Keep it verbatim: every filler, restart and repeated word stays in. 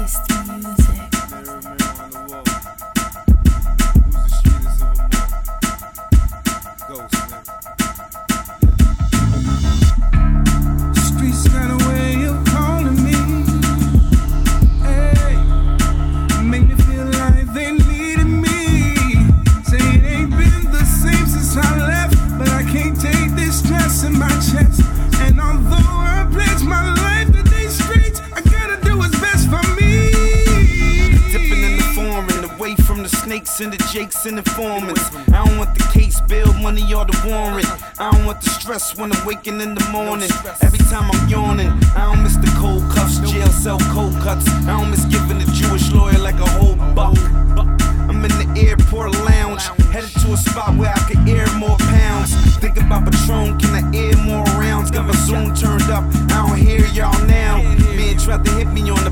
Snakes and the jakes and informants. I don't want the case, bill, money, or the warrant. I don't want the stress when I'm waking in the morning. Every time I'm yawning, I don't miss the cold cuffs, jail cell cold cuts. I don't miss giving the Jewish lawyer like a whole buck. I'm in the airport lounge, headed to a spot where I can air more pounds. Think about Patron, can I air more rounds? Got my Zoom turned up, I don't hear y'all now. Man tried to hit me on the